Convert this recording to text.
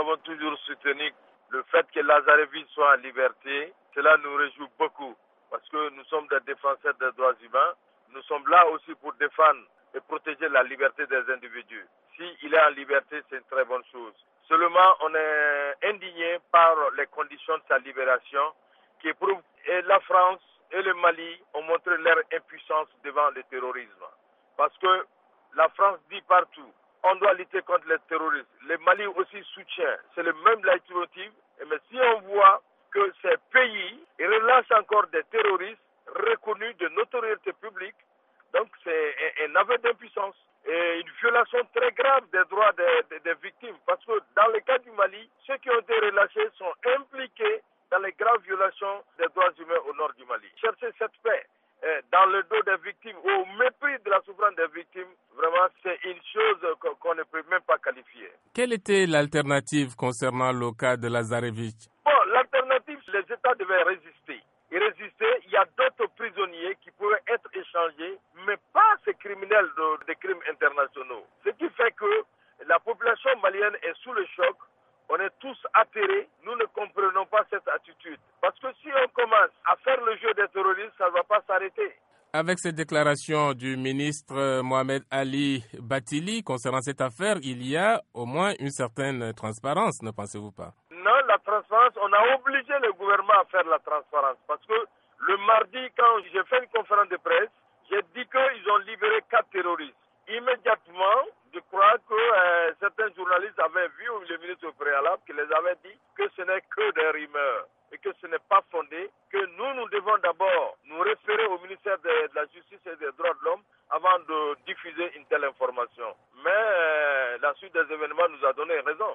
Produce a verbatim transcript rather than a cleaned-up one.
avons toujours soutenu le fait que Lazarevitch soit en liberté. Cela nous réjouit beaucoup parce que nous sommes des défenseurs des droits humains. Nous sommes là aussi pour défendre et protéger la liberté des individus. S'il est en liberté, c'est une très bonne chose. Seulement, on est indigné par les conditions de sa libération qui prouvent que la France et le Mali ont montré leur impuissance devant le terrorisme. Parce que la France dit partout, on doit lutter contre les terroristes. Le Mali aussi soutient, c'est le même leitmotiv. Mais si on voit que ces pays relancent encore des terroristes reconnus de notoriété publique, donc c'est un, un aveu d'impuissance et une violation très grave des droits des, des, des victimes. Parce que dans le cas du Mali, ceux qui ont été relâchés sont impliqués dans les graves violations des droits humains au nord du Mali. Chercher cette paix euh, dans le dos des victimes, au mépris de la souffrance des victimes, vraiment c'est une chose qu'on ne peut même pas qualifier. Quelle était l'alternative concernant le cas de Lazarevitch? Bon, l'alternative, les États devaient résister. Et résister, il y a d'autres prisonniers qui pourraient être échangés, mais pas ces criminels de, de crimes internationaux. Ce qui fait que la population malienne est sous le choc. On est tous atterrés. Nous ne comprenons pas cette attitude. Parce que si on commence à faire le jeu des terroristes, ça ne va pas s'arrêter. Avec cette déclaration du ministre Mohamed Ali Batili concernant cette affaire, il y a au moins une certaine transparence, ne pensez-vous pas? Non, la transparence, on a obligé le gouvernement à faire la transparence. Parce que le mardi, quand j'ai fait une conférence de presse, j'ai dit qu'ils ont libéré quatre terroristes. Immédiatement, je crois que euh, certains journalistes avaient vu le ministre au préalable qui les avait dit que ce n'est que des rumeurs et que ce n'est pas fondé, que nous, nous devons d'abord nous référer au ministère de, de la Justice et des Droits de l'Homme avant de diffuser une telle information. Mais euh, la suite des événements nous a donné raison.